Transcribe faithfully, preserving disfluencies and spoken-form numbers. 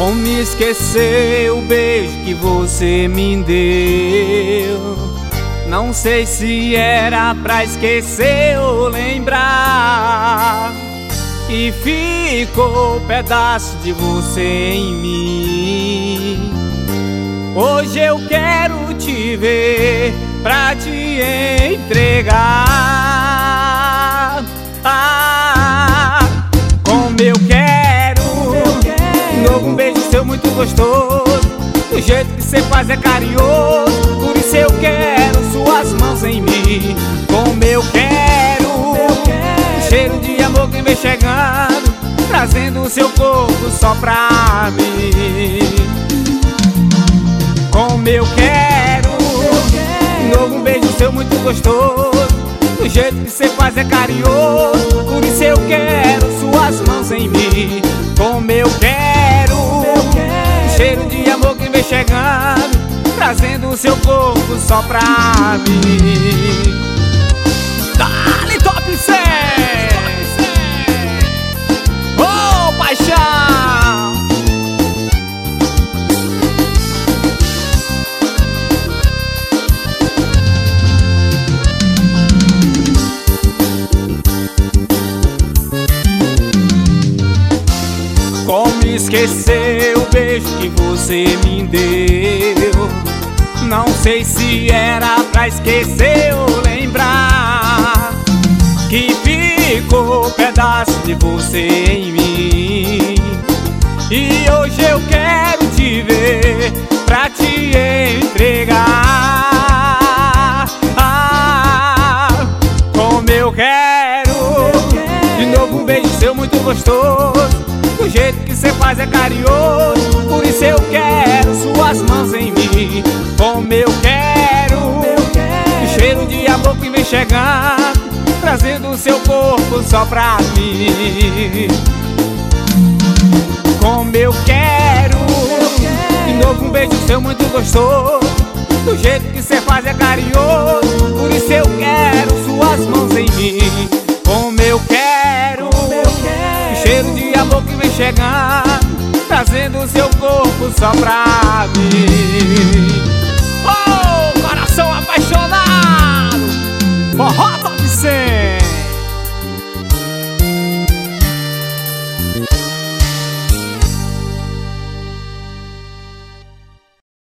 Como esquecer o beijo que você me deu? Não sei se era pra esquecer ou lembrar, e ficou um pedaço de você em mim. Hoje eu quero te ver pra te entregar. Ah, como eu quero, um novo um beijo seu muito gostoso. O jeito que cê faz é carinhoso, por isso eu quero suas mãos em mim. Como eu quero, um cheiro de amor que vem chegando, trazendo o seu corpo só pra mim. Como eu quero, um novo um beijo seu muito gostoso. O jeito que cê faz é carinhoso, por isso eu quero suas mãos em mim. Como eu quero, um cheiro de amor que vem chegando, trazendo o seu corpo só pra mim. Dale Top cem! Oh, paixão! Como esquecer o beijo que você me deu? Não sei se era pra esquecer ou lembrar, que ficou um pedaço de você em mim. E hoje eu quero te ver pra te entregar. Ah, como eu quero, de novo um beijo seu muito gostoso. O jeito que cê faz é carinhoso, por isso eu quero suas mãos em mim. Como eu quero, o cheiro de amor que vem chegando, trazendo o seu corpo só pra mim. Como eu quero, de novo um beijo seu muito gostoso. Do jeito que cê faz é carinhoso, por isso eu quero suas mãos em mim. Como eu quero, o cheiro de amor que vem chegando, trazendo o seu corpo só pra mim.